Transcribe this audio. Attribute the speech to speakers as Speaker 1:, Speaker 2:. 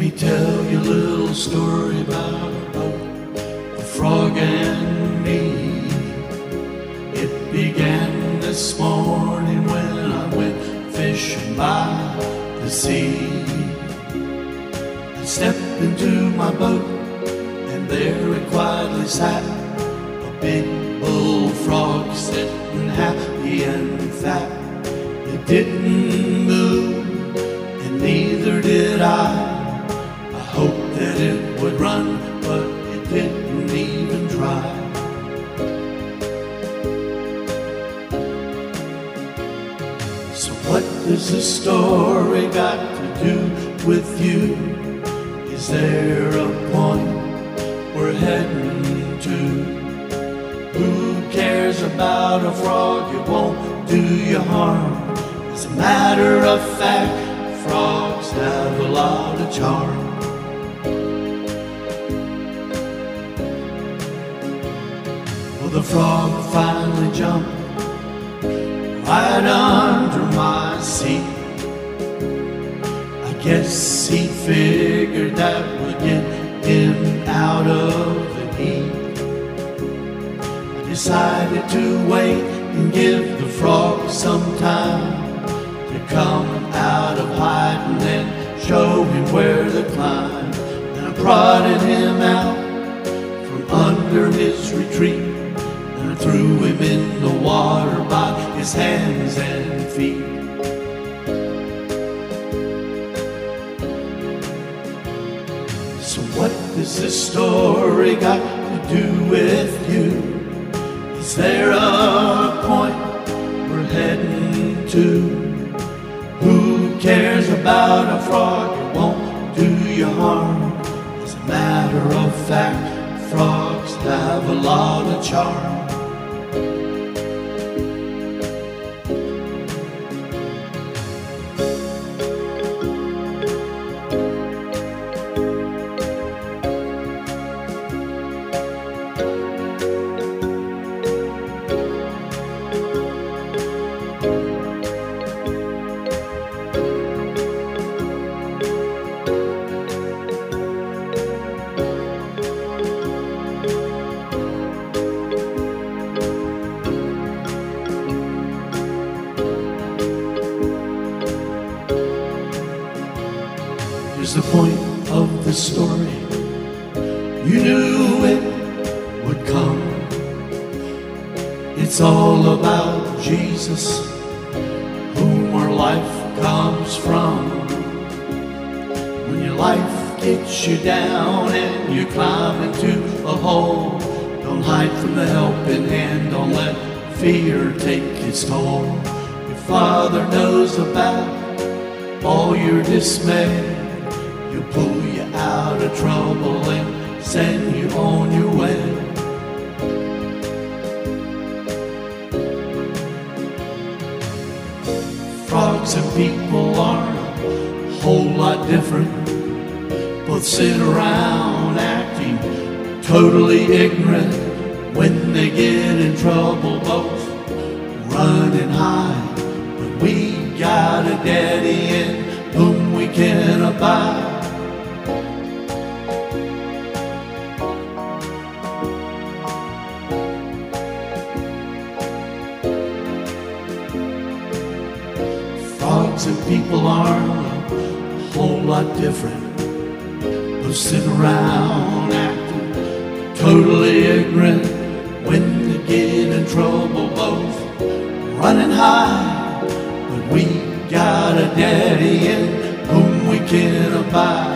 Speaker 1: me tell you a little story about a frog and me. It began this morning when I went fishing by the sea. I stepped into my boat and there it quietly sat, a big bullfrog sitting happy and fat. It didn't move and neither did I. I hoped that it would run, but it didn't even try. So what does this story got to do with you? Is there a point we're heading to? Who cares about a frog? It won't do you harm. As a matter of fact, frogs have a lot of charm. Well, the frog finally jumped right under my seat. I guess he figured that would get him out of the heat. I decided to wait and give the frog some time to come out of hiding and show him where to climb. And I prodded him out from under his retreat, and I threw him in the water by his hands and feet. So what does this story got to do with you? Is there a point we're heading to? Who cares about a frog? It won't do you harm. As a matter of fact, frogs have a lot of charm. Here's the point of the story. You knew it would come. It's all about Jesus, whom our life comes from. When your life gets you down and you climb into a hole, don't hide from the helping hand. Don't let fear take its toll. Your Father knows about all your dismay. He'll pull you out of trouble and send you on your way. Frogs and people are a whole lot different. Both sit around acting totally ignorant. When they get in trouble, both run and hide. But we got a daddy in whom we can abide. Frogs and people are a whole lot different. They'll sit around acting totally ignorant. When they get in trouble, both run and hide. But we got a daddy in whom we can abide.